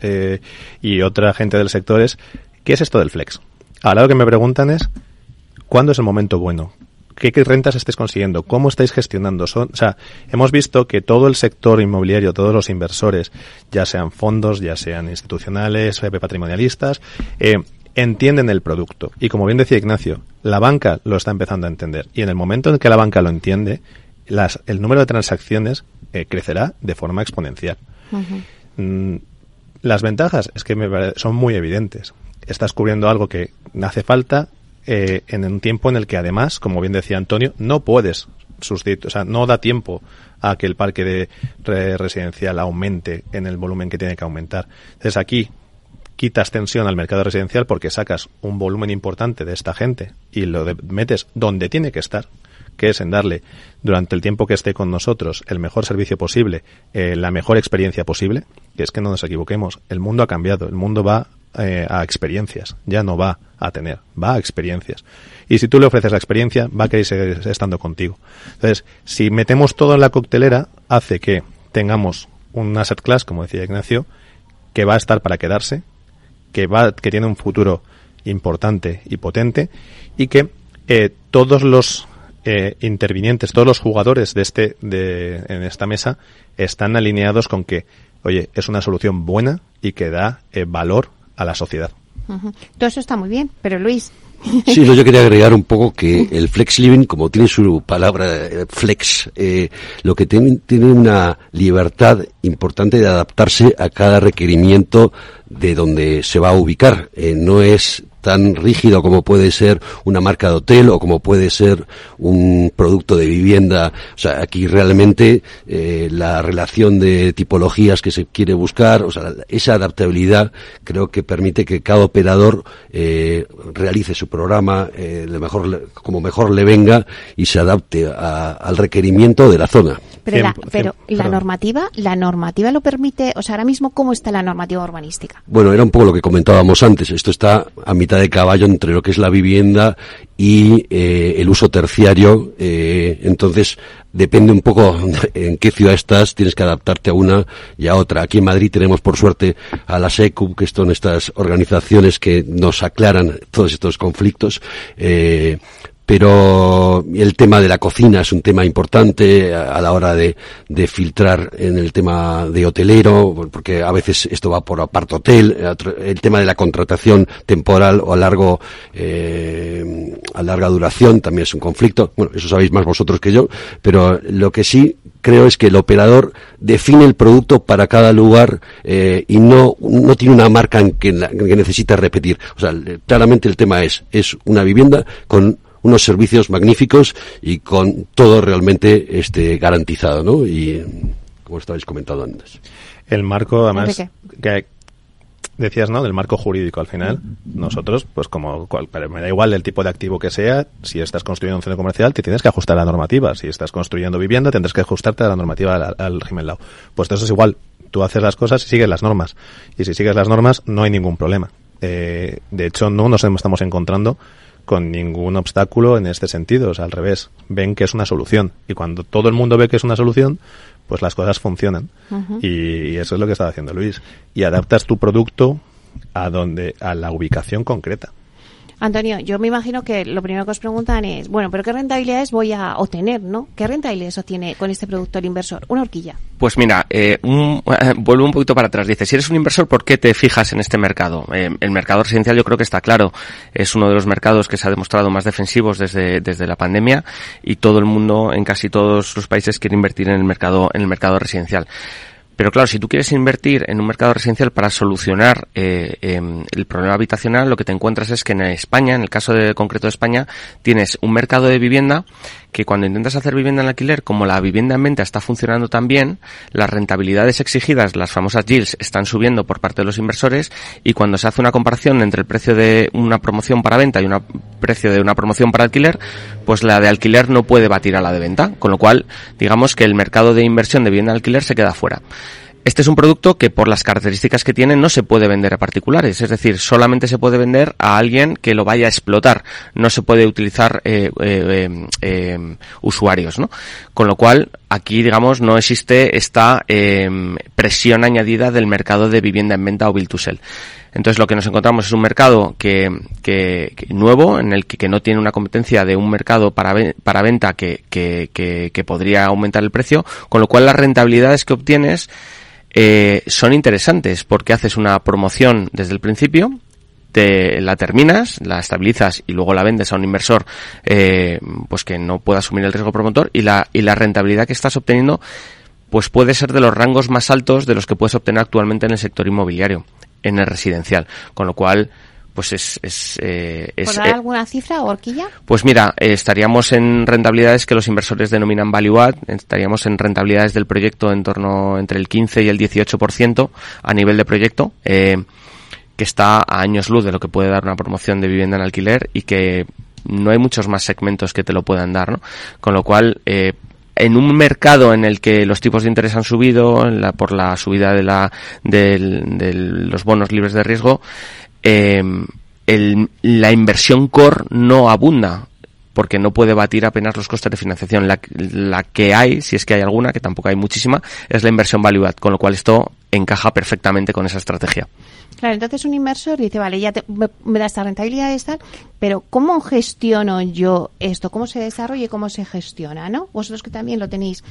y otra gente del sector es, ¿qué es esto del flex? Ahora lo que me preguntan es, ¿cuándo es el momento bueno? ¿Qué rentas estáis consiguiendo? ¿Cómo estáis gestionando? Hemos visto que todo el sector inmobiliario, todos los inversores, ya sean fondos, ya sean institucionales, patrimonialistas, entienden el producto. Y como bien decía Ignacio, la banca lo está empezando a entender. Y en el momento en que la banca lo entiende, el número de transacciones crecerá de forma exponencial. Uh-huh. Las ventajas es que son muy evidentes. Estás cubriendo algo que hace falta en un tiempo en el que además, como bien decía Antonio, no puedes sustituir, no da tiempo a que el parque residencial aumente en el volumen que tiene que aumentar. Entonces aquí quitas tensión al mercado residencial porque sacas un volumen importante de esta gente y lo metes donde tiene que estar, que es en darle durante el tiempo que esté con nosotros el mejor servicio posible, la mejor experiencia posible. Que es que no nos equivoquemos, el mundo ha cambiado, el mundo va a experiencias, ya no va a tener, va a experiencias. Y si tú le ofreces la experiencia, va a querer seguir estando contigo. Entonces, si metemos todo en la coctelera, hace que tengamos un asset class, como decía Ignacio, que va a estar para quedarse, que tiene un futuro importante y potente, y que todos los intervinientes, todos los jugadores en esta mesa están alineados con que, oye, es una solución buena y que da valor a la sociedad. Uh-huh. Todo eso está muy bien, pero Luis. Sí, yo quería agregar un poco que el flex living, como tiene su palabra flex, lo que tiene una libertad importante de adaptarse a cada requerimiento de donde se va a ubicar. No es tan rígido como puede ser una marca de hotel o como puede ser un producto de vivienda. O sea, aquí realmente la relación de tipologías que se quiere buscar, o sea, esa adaptabilidad creo que permite que cada operador realice su programa como mejor le venga y se adapte al requerimiento de la zona. Pero la normativa lo permite. O sea, ahora mismo, ¿cómo está la normativa urbanística? Bueno, era un poco lo que comentábamos antes. Esto está a mitad de caballo entre lo que es la vivienda y el uso terciario. Entonces, depende un poco en qué ciudad estás, tienes que adaptarte a una y a otra. Aquí en Madrid tenemos, por suerte, a la SECUB, que son estas organizaciones que nos aclaran todos estos conflictos. Pero el tema de la cocina es un tema importante a la hora de filtrar en el tema de hotelero, porque a veces esto va por apart hotel. El tema de la contratación temporal o a larga duración también es un conflicto. Bueno, eso sabéis más vosotros que yo, pero lo que sí creo es que el operador define el producto para cada lugar y no tiene una marca en que necesita repetir. O sea, claramente el tema es una vivienda con unos servicios magníficos y con todo realmente garantizado, ¿no? Y como estabais comentando antes. El marco, además, que decías, ¿no? Del marco jurídico, al final, nosotros, pues pero me da igual el tipo de activo que sea, si estás construyendo un centro comercial, te tienes que ajustar a la normativa. Si estás construyendo vivienda, tendrás que ajustarte a la normativa al régimen lao. Pues eso es igual. Tú haces las cosas y sigues las normas. Y si sigues las normas, no hay ningún problema. De hecho, no nos estamos encontrando con ningún obstáculo en este sentido. O sea, al revés, ven que es una solución, y cuando todo el mundo ve que es una solución, pues las cosas funcionan. Uh-huh. Y eso es lo que estaba haciendo Luis, y adaptas tu producto a la ubicación concreta. Antonio, yo me imagino que lo primero que os preguntan es, bueno, pero ¿qué rentabilidades voy a obtener, no? ¿Qué rentabilidades obtiene con este producto el inversor? Una horquilla. Pues mira, vuelvo un poquito para atrás. Dice, si eres un inversor, ¿por qué te fijas en este mercado? El mercado residencial yo creo que está claro. Es uno de los mercados que se ha demostrado más defensivos desde la pandemia, y todo el mundo, en casi todos los países, quiere invertir en el mercado residencial. Pero claro, si tú quieres invertir en un mercado residencial para solucionar el problema habitacional, lo que te encuentras es que en España, en el caso concreto de España, tienes un mercado de vivienda que cuando intentas hacer vivienda en alquiler, como la vivienda en venta está funcionando tan bien, las rentabilidades exigidas, las famosas yields, están subiendo por parte de los inversores, y cuando se hace una comparación entre el precio de una promoción para venta y un precio de una promoción para alquiler, pues la de alquiler no puede batir a la de venta, con lo cual digamos que el mercado de inversión de vivienda en alquiler se queda fuera. Este es un producto que por las características que tiene no se puede vender a particulares, es decir, solamente se puede vender a alguien que lo vaya a explotar, no se puede utilizar usuarios, ¿no? Con lo cual, aquí, digamos, no existe esta presión añadida del mercado de vivienda en venta o build to sell. Entonces lo que nos encontramos es un mercado que nuevo, en el que no tiene una competencia de un mercado para venta que podría aumentar el precio, con lo cual las rentabilidades que obtienes son interesantes, porque haces una promoción desde el principio, la terminas, la estabilizas y luego la vendes a un inversor pues que no pueda asumir el riesgo promotor, y la rentabilidad que estás obteniendo pues puede ser de los rangos más altos de los que puedes obtener actualmente en el sector inmobiliario, en el residencial, con lo cual pues ¿Por dar alguna cifra o horquilla? Pues mira, estaríamos en rentabilidades que los inversores denominan value add, estaríamos en rentabilidades del proyecto en torno entre el 15 y el 18% a nivel de proyecto, que está a años luz de lo que puede dar una promoción de vivienda en alquiler, y que no hay muchos más segmentos que te lo puedan dar, ¿no? Con lo cual, en un mercado en el que los tipos de interés han subido por la subida de los bonos libres de riesgo, la inversión core no abunda, porque no puede batir apenas los costes de financiación. La que hay, si es que hay alguna, que tampoco hay muchísima, es la inversión value add, con lo cual esto encaja perfectamente con esa estrategia. Claro, entonces un inversor dice, vale, ya me da esta rentabilidad esta, pero ¿cómo gestiono yo esto? ¿Cómo se desarrolla y cómo se gestiona, no? Vosotros que también lo tenéis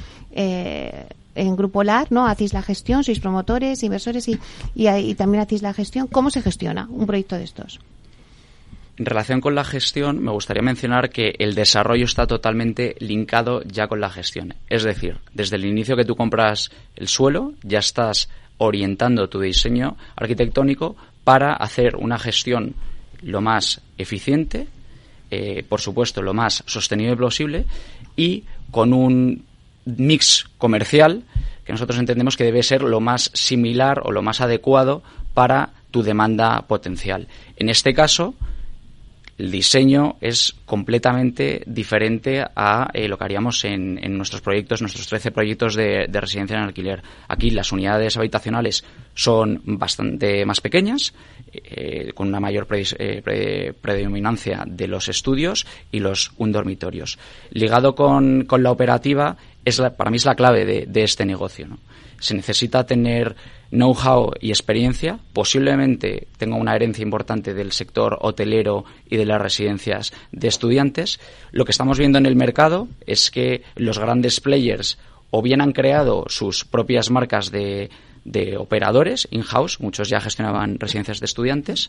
en Grupo LAR, ¿no? Hacéis la gestión, sois promotores, inversores y también hacéis la gestión. ¿Cómo se gestiona un proyecto de estos? En relación con la gestión, me gustaría mencionar que el desarrollo está totalmente linkado ya con la gestión. Es decir, desde el inicio que tú compras el suelo, ya estás orientando tu diseño arquitectónico para hacer una gestión lo más eficiente, por supuesto, lo más sostenible posible, y con un mix comercial que nosotros entendemos que debe ser lo más similar o lo más adecuado para tu demanda potencial. En este caso, el diseño es completamente diferente a lo que haríamos en nuestros proyectos, nuestros 13 proyectos de residencia en alquiler. Aquí las unidades habitacionales son bastante más pequeñas, con una mayor predominancia de los estudios y los dormitorios. Ligado con la operativa, para mí es la clave de este negocio, ¿no? Se necesita tener know-how y experiencia. Posiblemente tenga una herencia importante del sector hotelero y de las residencias de estudiantes. Lo que estamos viendo en el mercado es que los grandes players o bien han creado sus propias marcas de operadores in-house, muchos ya gestionaban residencias de estudiantes,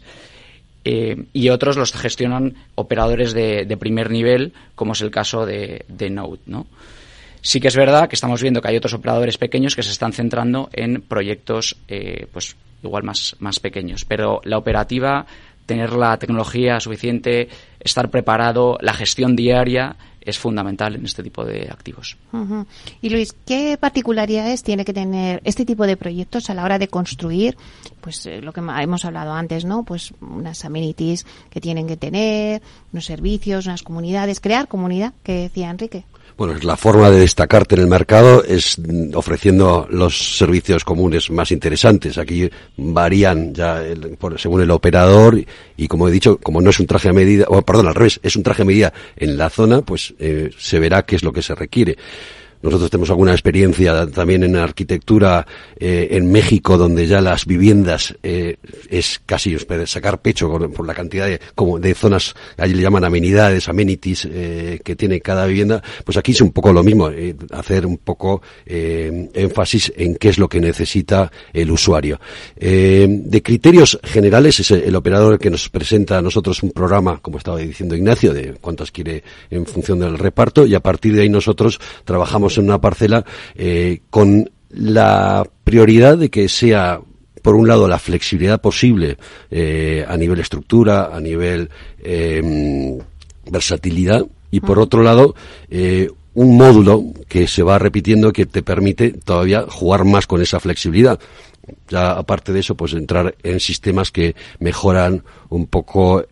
y otros los gestionan operadores de primer nivel, como es el caso de Node, ¿no? Sí que es verdad que estamos viendo que hay otros operadores pequeños que se están centrando en proyectos pues igual más pequeños, pero la operativa, tener la tecnología suficiente, estar preparado, la gestión diaria es fundamental en este tipo de activos. Uh-huh. Y Luis, ¿qué particularidades tiene que tener este tipo de proyectos a la hora de construir, pues lo que hemos hablado antes, ¿no? Pues unas amenities que tienen que tener, unos servicios, unas comunidades, crear comunidad, que decía Enrique? Bueno, la forma de destacarte en el mercado es ofreciendo los servicios comunes más interesantes. Aquí varían ya según el operador y como he dicho, como no es un traje a medida, al revés, es un traje a medida en la zona, pues se verá qué es lo que se requiere. Nosotros tenemos alguna experiencia también en arquitectura en México, donde ya las viviendas es casi sacar pecho por la cantidad de zonas, allí le llaman amenidades, amenities, que tiene cada vivienda. Pues aquí es un poco lo mismo, hacer un poco énfasis en qué es lo que necesita el usuario. De criterios generales, es el operador que nos presenta a nosotros un programa, como estaba diciendo Ignacio, de cuántas quiere en función del reparto, y a partir de ahí nosotros trabajamos en una parcela con la prioridad de que sea, por un lado, la flexibilidad posible a nivel estructura, a nivel versatilidad, y por otro lado, un módulo que se va repitiendo que te permite todavía jugar más con esa flexibilidad. Ya aparte de eso, pues entrar en sistemas que mejoran un poco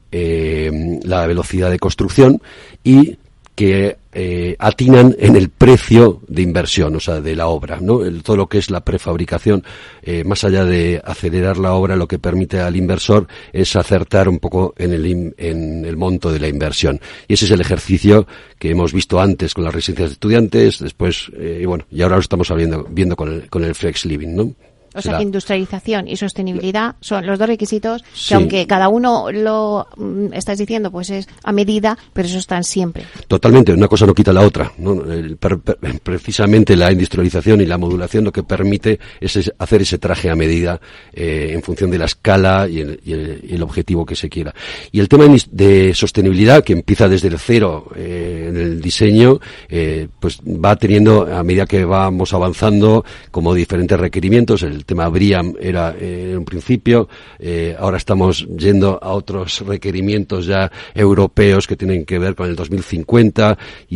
la velocidad de construcción y que atinan en el precio de inversión, o sea, de la obra, ¿no? Todo lo que es la prefabricación, más allá de acelerar la obra, lo que permite al inversor es acertar un poco en el monto de la inversión. Y ese es el ejercicio que hemos visto antes con las residencias de estudiantes, después, y ahora lo estamos viendo con el Flex Living, ¿no? O sea, que industrialización y sostenibilidad son los dos requisitos sí, que, aunque cada uno lo estás diciendo, pues es a medida, pero eso están siempre. Totalmente, una cosa no quita la otra, ¿no? Precisamente la industrialización y la modulación lo que permite es hacer ese traje a medida en función de la escala y el objetivo que se quiera. Y el tema de sostenibilidad, que empieza desde el cero en el diseño, pues va teniendo, a medida que vamos avanzando, como diferentes requerimientos. El tema BREEAM era en un principio, ahora estamos yendo a otros requerimientos ya europeos que tienen que ver con el 2050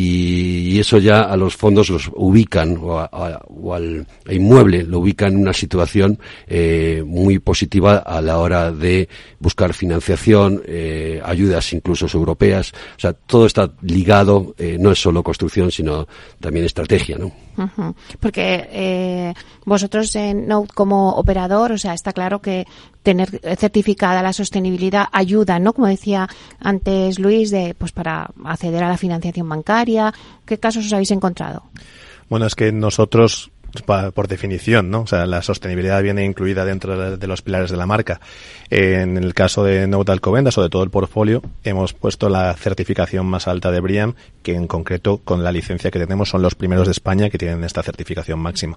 y eso ya a los fondos los ubican o al inmueble lo ubican en una situación muy positiva a la hora de buscar financiación, ayudas incluso europeas. O sea, todo está ligado, no es solo construcción sino también estrategia, ¿no? Uh-huh. Porque vosotros en Node como operador, o sea, está claro que tener certificada la sostenibilidad ayuda, ¿no? Como decía antes Luis, pues para acceder a la financiación bancaria. ¿Qué casos os habéis encontrado? Bueno, es que nosotros, por definición, ¿no? O sea, la sostenibilidad viene incluida dentro de los pilares de la marca. En el caso de Node Alcobendas, sobre todo el portfolio, hemos puesto la certificación más alta de BREEAM, que en concreto con la licencia que tenemos son los primeros de España que tienen esta certificación máxima.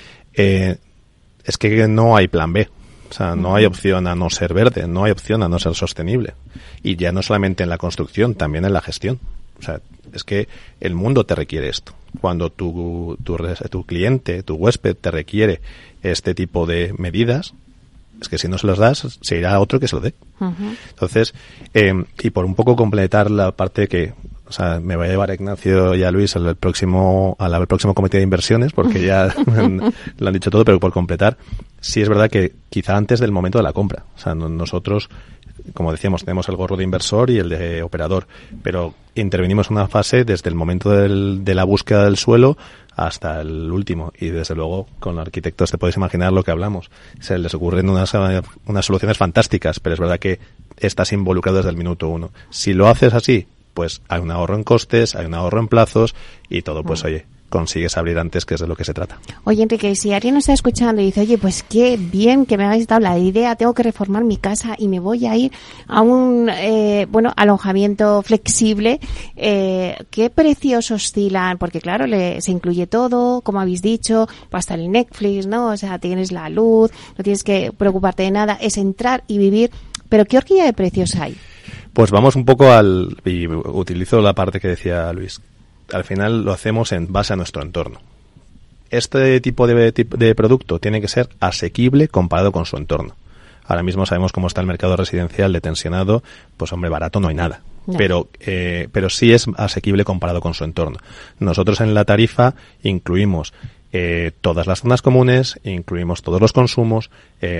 Es que no hay plan B. O sea, no hay opción a no ser verde, no hay opción a no ser sostenible. Y ya no solamente en la construcción, también en la gestión. O sea, es que el mundo te requiere esto. Cuando tu cliente, tu huésped te requiere este tipo de medidas, es que si no se los das, se irá a otro que se lo dé. Uh-huh. Entonces, y por un poco completar la parte que, o sea, me va a llevar Ignacio y a Luis al próximo comité de inversiones, porque ya lo han dicho todo, pero por completar, sí es verdad que quizá antes del momento de la compra. O sea, nosotros, como decíamos, tenemos el gorro de inversor y el de operador, pero intervenimos en una fase desde el momento de la búsqueda del suelo hasta el último, y desde luego con arquitectos te puedes imaginar lo que hablamos. Se les ocurren unas soluciones fantásticas, pero es verdad que estás involucrado desde el minuto uno. Si lo haces así, pues hay un ahorro en costes, hay un ahorro en plazos y todo, pues oye, consigues abrir antes, que es de lo que se trata. Oye, Enrique, si alguien nos está escuchando y dice, oye, pues qué bien que me habéis dado la idea, tengo que reformar mi casa y me voy a ir a un alojamiento flexible, ¿qué precios oscilan? Porque claro, se incluye todo, como habéis dicho, hasta el Netflix, ¿no? O sea, tienes la luz, no tienes que preocuparte de nada, es entrar y vivir. Pero ¿qué horquilla de precios hay? Pues vamos un poco y utilizo la parte que decía Luis. Al final lo hacemos en base a nuestro entorno. Este tipo de producto tiene que ser asequible comparado con su entorno. Ahora mismo sabemos cómo está el mercado residencial de tensionado, pues hombre, barato no hay nada. No. Pero sí es asequible comparado con su entorno. Nosotros en la tarifa incluimos todas las zonas comunes, incluimos todos los consumos,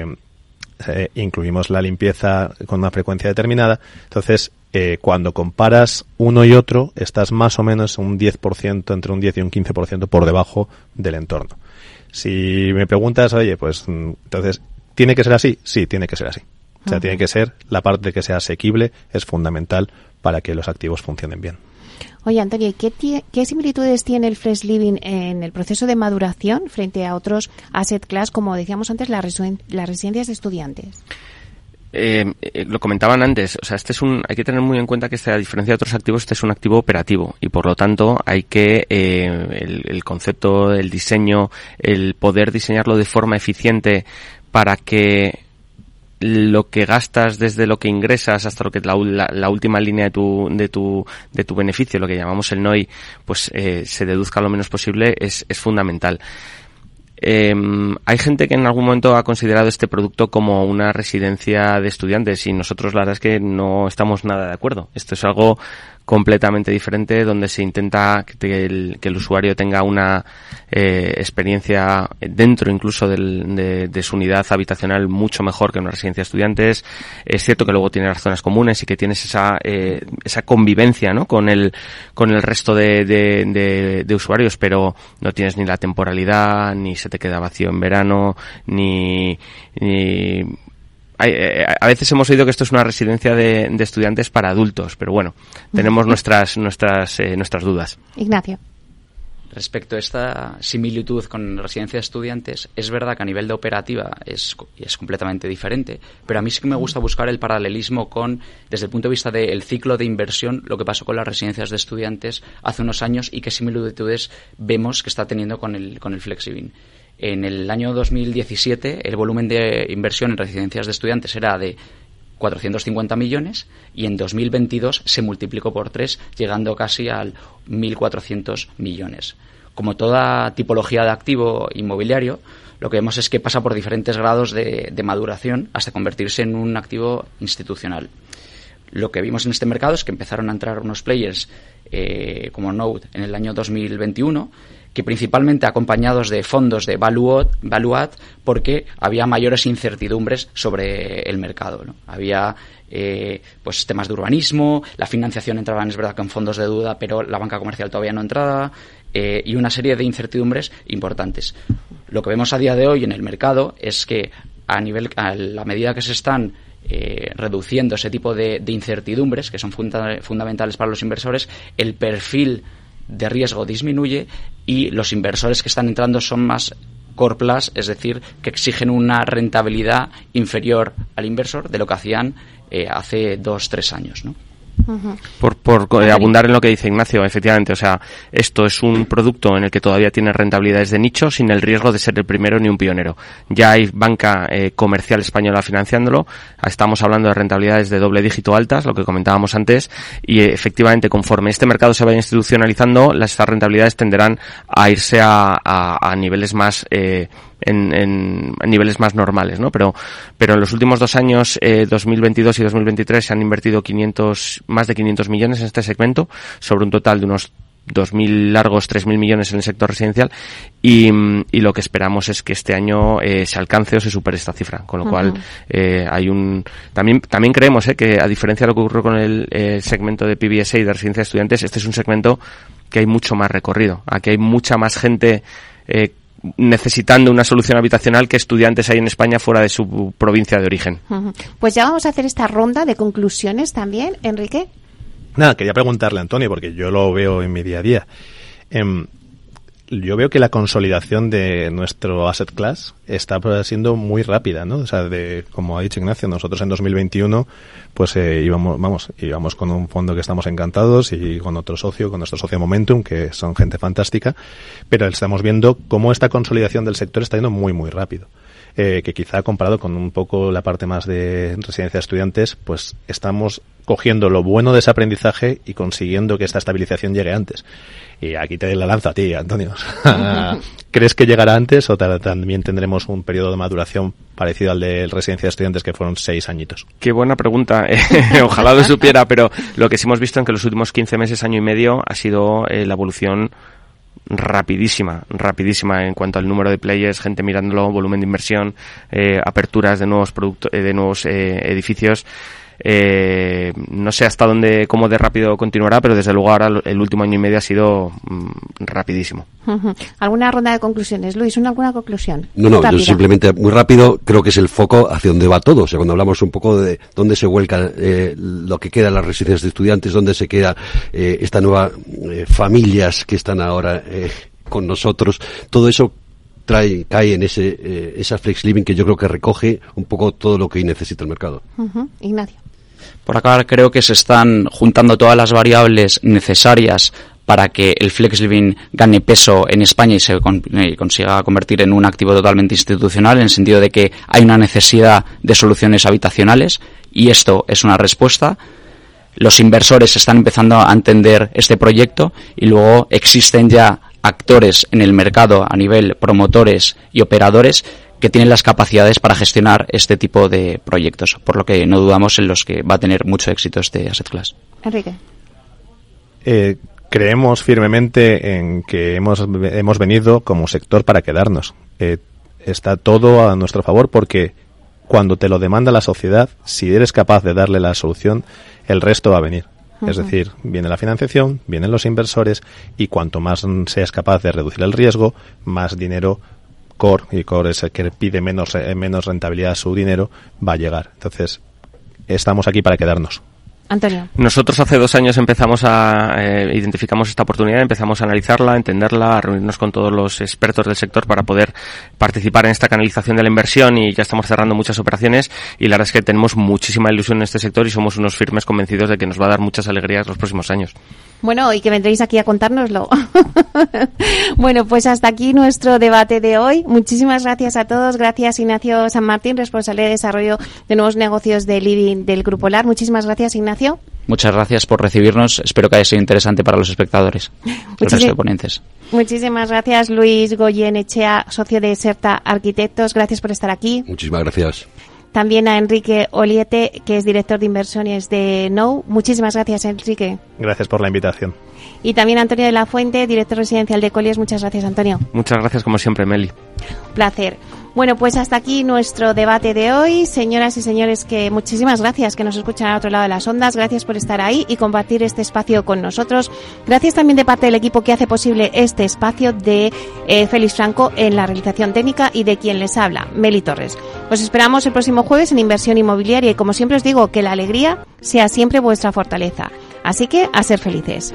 incluimos la limpieza con una frecuencia determinada. Entonces, cuando comparas uno y otro, estás más o menos un 10%, entre un 10 y un 15% por debajo del entorno. Si me preguntas, oye, pues entonces, ¿tiene que ser así? Sí, tiene que ser así. O sea, tiene que ser, la parte de que sea asequible es fundamental para que los activos funcionen bien. Oye, Antonio, ¿qué similitudes tiene el Flex Living en el proceso de maduración frente a otros asset class, como decíamos antes, las residencias de estudiantes? Lo comentaban antes, o sea, hay que tener muy en cuenta que a diferencia de otros activos, este es un activo operativo y por lo tanto hay que el concepto, el diseño, el poder diseñarlo de forma eficiente para que lo que gastas desde lo que ingresas hasta lo que la última línea de tu beneficio, lo que llamamos el NOI, pues se deduzca lo menos posible, es fundamental. hay gente que en algún momento ha considerado este producto como una residencia de estudiantes y nosotros la verdad es que no estamos nada de acuerdo. Esto es algo completamente diferente, donde se intenta que el usuario tenga una experiencia dentro incluso de su unidad habitacional mucho mejor que una residencia de estudiantes. Es cierto que luego tiene las zonas comunes y que tienes esa convivencia, ¿no?, con el resto de usuarios, pero no tienes ni la temporalidad, ni se te queda vacío en verano, ni a veces hemos oído que esto es una residencia de estudiantes para adultos, pero bueno, tenemos nuestras dudas. Ignacio. Respecto a esta similitud con residencia de estudiantes, es verdad que a nivel de operativa es completamente diferente, pero a mí sí que me gusta buscar el paralelismo desde el punto de vista del ciclo de inversión, lo que pasó con las residencias de estudiantes hace unos años y qué similitudes vemos que está teniendo con el FlexLiving. En el año 2017 el volumen de inversión en residencias de estudiantes era de 450 millones y en 2022 se multiplicó por 3, llegando casi al 1.400 millones. Como toda tipología de activo inmobiliario, lo que vemos es que pasa por diferentes grados de maduración hasta convertirse en un activo institucional. Lo que vimos en este mercado es que empezaron a entrar unos players como Node en el año 2021, que principalmente acompañados de fondos de value add, porque había mayores incertidumbres sobre el mercado, ¿no? Había pues temas de urbanismo, la financiación entraba, es verdad, con fondos de deuda, pero la banca comercial todavía no entraba, y una serie de incertidumbres importantes. Lo que vemos a día de hoy en el mercado es que a la medida que se están reduciendo ese tipo de incertidumbres, que son fundamentales para los inversores, el perfil de riesgo disminuye y los inversores que están entrando son más core plus, es decir, que exigen una rentabilidad inferior al inversor de lo que hacían hace 2-3 años, ¿no? Por abundar en lo que dice Ignacio, efectivamente, o sea, esto es un producto en el que todavía tiene rentabilidades de nicho sin el riesgo de ser el primero ni un pionero. Ya hay banca comercial española financiándolo, estamos hablando de rentabilidades de doble dígito altas, lo que comentábamos antes, y efectivamente conforme este mercado se vaya institucionalizando, estas rentabilidades tenderán a irse a niveles más en niveles más normales, ¿no? Pero en los últimos 2 años, 2022 y 2023, se han invertido más de 500 millones en este segmento, sobre un total de unos 2.000 largos, 3.000 millones en el sector residencial, y lo que esperamos es que este año se alcance o se supere esta cifra, con lo cual hay también creemos que, a diferencia de lo que ocurrió con el segmento de PBSA y de residencia de estudiantes, este es un segmento que hay mucho más recorrido, aquí hay mucha más gente necesitando una solución habitacional que estudiantes hay en España fuera de su provincia de origen. Pues ya vamos a hacer esta ronda de conclusiones también, Enrique. Nada, quería preguntarle a Antonio, porque yo lo veo en mi día a día. Yo veo que la consolidación de nuestro asset class está siendo muy rápida, ¿no? O sea, como ha dicho Ignacio, nosotros en 2021 pues íbamos con un fondo que estamos encantados y con nuestro socio Momentum, que son gente fantástica, pero estamos viendo cómo esta consolidación del sector está yendo muy, muy rápido. Que quizá comparado con un poco la parte más de residencia de estudiantes, pues estamos cogiendo lo bueno de ese aprendizaje y consiguiendo que esta estabilización llegue antes. Y aquí te la lanzo a ti, Antonio. ¿Crees que llegará antes o también tendremos un periodo de maduración parecido al de residencia de estudiantes, que fueron 6 añitos? Qué buena pregunta. Ojalá lo supiera, pero lo que sí hemos visto en que los últimos 15 meses, año y medio, ha sido la evolución rapidísima en cuanto al número de players, gente mirándolo, volumen de inversión, aperturas de nuevos productos, de nuevos edificios. No sé hasta cómo de rápido continuará, pero desde luego ahora el último año y medio ha sido rapidísimo. ¿Alguna ronda de conclusiones? Luis, ¿alguna conclusión? No, yo simplemente muy rápido, creo que es el foco hacia donde va todo. O sea, cuando hablamos un poco de dónde se vuelca lo que queda en las residencias de estudiantes, dónde se queda esta nueva familias que están ahora con nosotros, todo eso cae en esa Flex Living que yo creo que recoge un poco todo lo que necesita el mercado. Ignacio. Por acá creo que se están juntando todas las variables necesarias para que el Flex Living gane peso en España y se consiga convertir en un activo totalmente institucional, en el sentido de que hay una necesidad de soluciones habitacionales y esto es una respuesta. Los inversores están empezando a entender este proyecto y luego existen ya actores en el mercado a nivel promotores y operadores que tienen las capacidades para gestionar este tipo de proyectos, por lo que no dudamos en los que va a tener mucho éxito este asset class. Enrique. Creemos firmemente en que hemos venido como sector para quedarnos. Está todo a nuestro favor porque cuando te lo demanda la sociedad, si eres capaz de darle la solución, el resto va a venir. Es decir, viene la financiación, vienen los inversores y cuanto más seas capaz de reducir el riesgo, más dinero Core, y Core es el que pide menos rentabilidad a su dinero, va a llegar. Entonces, estamos aquí para quedarnos. Antonio. Nosotros hace 2 años identificamos esta oportunidad, empezamos a analizarla, a entenderla, a reunirnos con todos los expertos del sector para poder participar en esta canalización de la inversión y ya estamos cerrando muchas operaciones y la verdad es que tenemos muchísima ilusión en este sector y somos unos firmes convencidos de que nos va a dar muchas alegrías los próximos años. Bueno, y que vendréis aquí a contárnoslo. Bueno, pues hasta aquí nuestro debate de hoy. Muchísimas gracias a todos. Gracias Ignacio San Martín, responsable de desarrollo de nuevos negocios de Living del Grupo LAR. Muchísimas gracias, Ignacio. Muchas gracias por recibirnos. Espero que haya sido interesante para los espectadores. El resto de ponentes. Muchísimas gracias, Luis Goyenechea, socio de Serta Arquitectos. Gracias por estar aquí. Muchísimas gracias. También a Enrique Oliete, que es director de inversiones de Nou. Muchísimas gracias, Enrique. Gracias por la invitación. Y también a Antonio de la Fuente, director residencial de Colliers. Muchas gracias, Antonio. Muchas gracias, como siempre, Meli. Un placer. Bueno, pues hasta aquí nuestro debate de hoy. Señoras y señores, que muchísimas gracias que nos escuchan al otro lado de las ondas. Gracias por estar ahí y compartir este espacio con nosotros. Gracias también de parte del equipo que hace posible este espacio de Félix Franco en la realización técnica y de quien les habla, Meli Torres. Os esperamos el próximo jueves en Inversión Inmobiliaria y como siempre os digo, que la alegría sea siempre vuestra fortaleza. Así que a ser felices.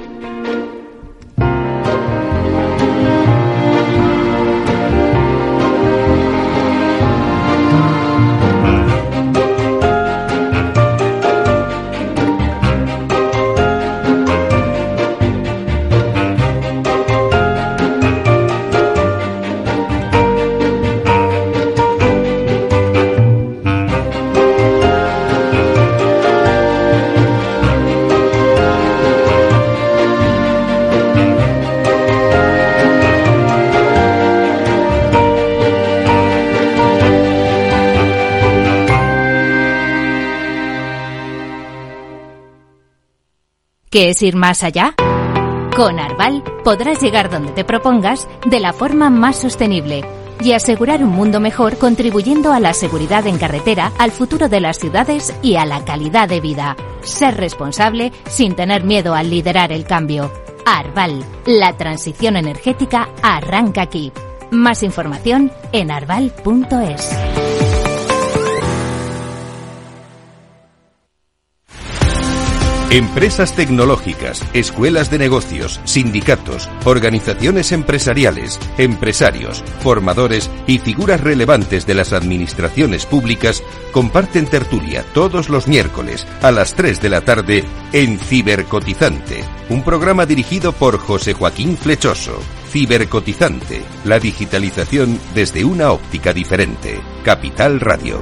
¿Qué es ir más allá? Con Arval podrás llegar donde te propongas de la forma más sostenible y asegurar un mundo mejor contribuyendo a la seguridad en carretera, al futuro de las ciudades y a la calidad de vida. Ser responsable sin tener miedo al liderar el cambio. Arval, la transición energética arranca aquí. Más información en arval.es. Empresas tecnológicas, escuelas de negocios, sindicatos, organizaciones empresariales, empresarios, formadores y figuras relevantes de las administraciones públicas comparten tertulia todos los miércoles a las 3 de la tarde en Cibercotizante, un programa dirigido por José Joaquín Flechoso. Cibercotizante, la digitalización desde una óptica diferente. Capital Radio.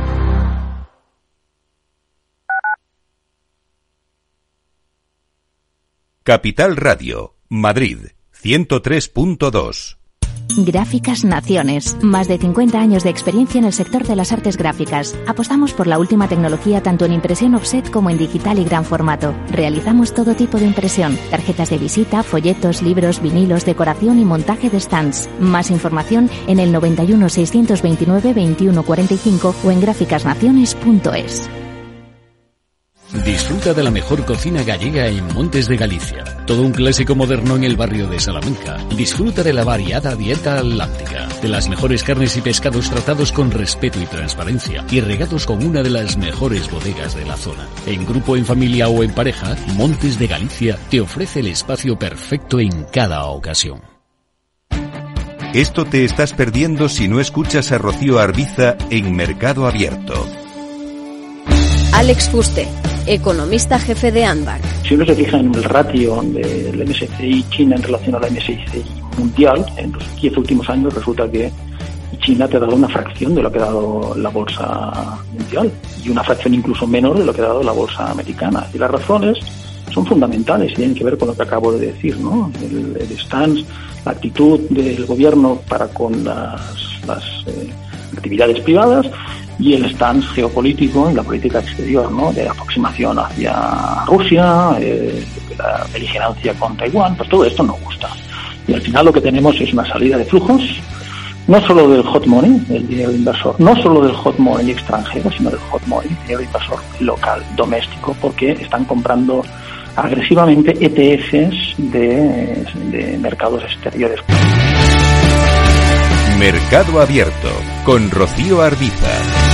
Capital Radio, Madrid, 103.2. Gráficas Naciones. Más de 50 años de experiencia en el sector de las artes gráficas. Apostamos por la última tecnología tanto en impresión offset como en digital y gran formato. Realizamos todo tipo de impresión. Tarjetas de visita, folletos, libros, vinilos, decoración y montaje de stands. Más información en el 91 629 2145 o en gráficasnaciones.es. Disfruta de la mejor cocina gallega en Montes de Galicia. Todo un clásico moderno en el barrio de Salamanca. Disfruta de la variada dieta láctica, de las mejores carnes y pescados tratados con respeto y transparencia y regados con una de las mejores bodegas de la zona. En grupo, en familia o en pareja, Montes de Galicia te ofrece el espacio perfecto en cada ocasión. Esto te estás perdiendo si no escuchas a Rocío Arbiza en Mercado Abierto. Alex Fuste, economista jefe de Anbar. Si uno se fija en el ratio del MSCI China en relación a la MSCI mundial, en los 10 últimos años resulta que China te ha dado una fracción de lo que ha dado la bolsa mundial y una fracción incluso menor de lo que ha dado la bolsa americana. Y las razones son fundamentales y tienen que ver con lo que acabo de decir, ¿no? El stance, la actitud del gobierno para con las actividades privadas y el stance geopolítico en la política exterior, ¿no? De aproximación hacia Rusia, la beligerancia con Taiwán, pues todo esto nos gusta. Y al final lo que tenemos es una salida de flujos, no solo del hot money, del dinero inversor, no solo del hot money extranjero, sino del hot money, dinero inversor local, doméstico, porque están comprando agresivamente ETFs de mercados exteriores. Mercado Abierto con Rocío Arbiza.